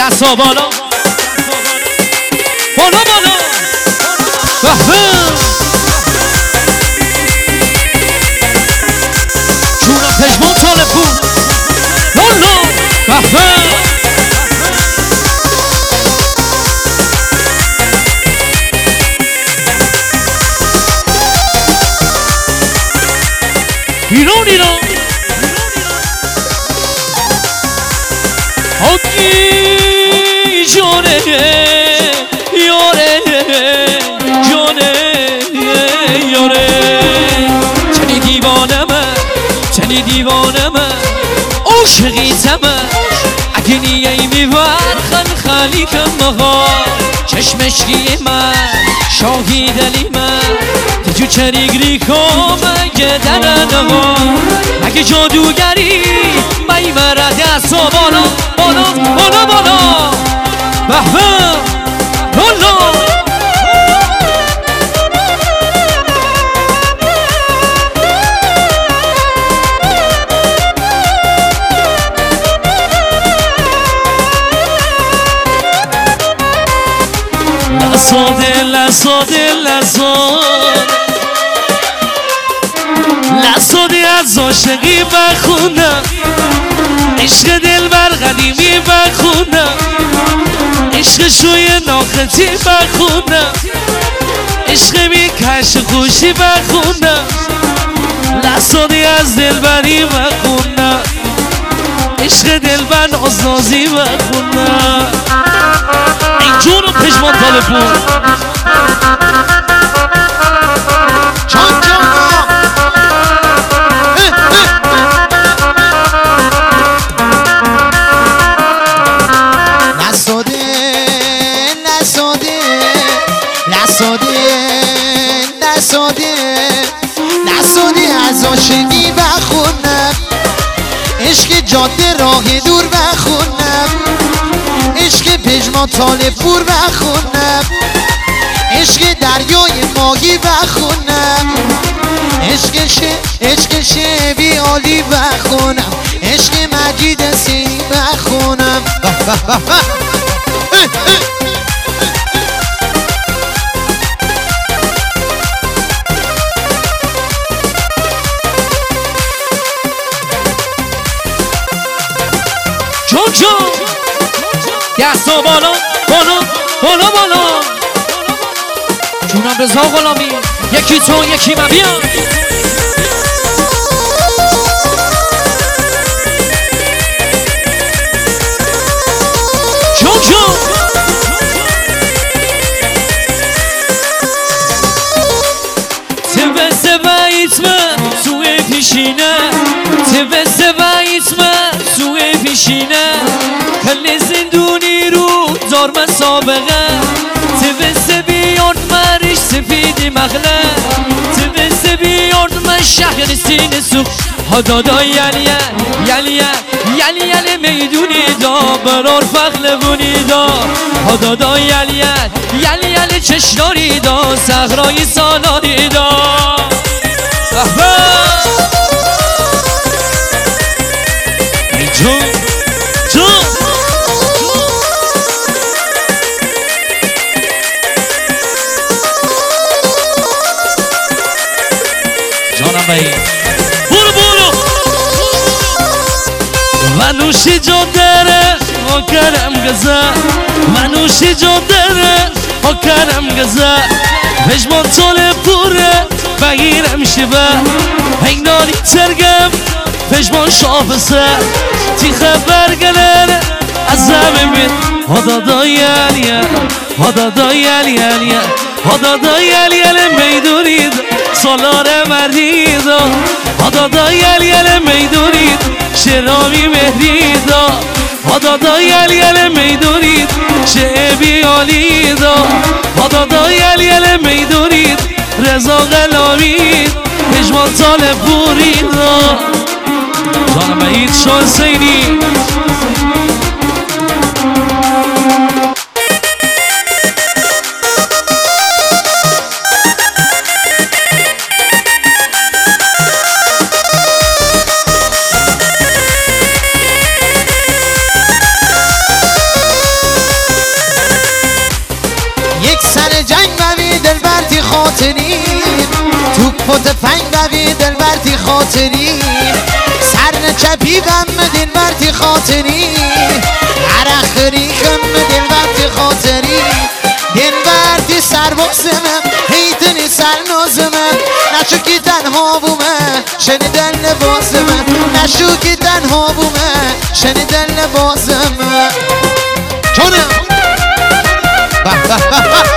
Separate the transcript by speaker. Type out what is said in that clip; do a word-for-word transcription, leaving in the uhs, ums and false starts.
Speaker 1: دستا بالا بالا بالا جونم پشمان طالب بود لالا ایران ایران آکی جانه یاره جانه یاره چنی دیوانه من چنی دیوانه من عاشقیتم اگه نیایی میبر خل خالی کم مغار چشمشگی من شاهی دلی من تجو چریگری کم اگه درنها اگه جادوگری میمره دستا بالا بالا بالا بالا بهبه بالا لساده لساده لساده لساده از عاشقی بخونم عشق دل بر قدیمی بخونم عشق شوی ناختی بخونم عشق بی کش خوشی بخونم لساده از دل بری بخونم عشق دل بر نازنازی بخونم این جون و پشمان طالب بود چان چان
Speaker 2: نساده نساده نساده نساده نساده از عاشقی بخونم عشق جاده راه دور بخونم عشق پژمان طالب پور بخونم عشق دریای ماهی بخونم عشق ش عشق شبی عالی بخونم عشق مجید سینی بخونم
Speaker 1: جون جون دستا بالا بالا بالا بالا جونم رضا غلامی یکی تو یکی من بیا جون جون تبه سبه ایتمه سوی پیشینه تبه سبه ایتمه سوی پیشینه کل زندونی رو دار مسابقه تبه بیارد مرش سفیدی مغله تبه بیارد من شهر سینه سوخ هدادا یلیه یلیه یلی یلی میدونی دا برار فخل بونی دا هدادا یلیه یلی یلی چشناری دا صغرای سالاری دا جون جون جانم بایی برو برو منوشی جادره ها کرم گزه منوشی جادره ها کرم گزه پژمان طالب پوره بگیرم شبه هنگناری ترگم پژمان شافسه تی خبر گلره از زمین هدادا یلیه هدادا یلیه هدادا یلیه میدونید سالار مردید هدادا یلیه میدونید شرامی مهدید هدادا یلیه میدونید شعبی عالید هدادا یلیه میدونید رضا غلامید پژمان طالب پورید جانم عید شاه حسینی
Speaker 2: خاطری سر نچپی غم دل برتی خاطری عرق خری غم دل برتی خاطری دل برتی سر باسمم هیتنی سر نازمم نشو که تنها بومه شنیدن لباسمم نشو که تنها بومه شنیدن لباسمم چونم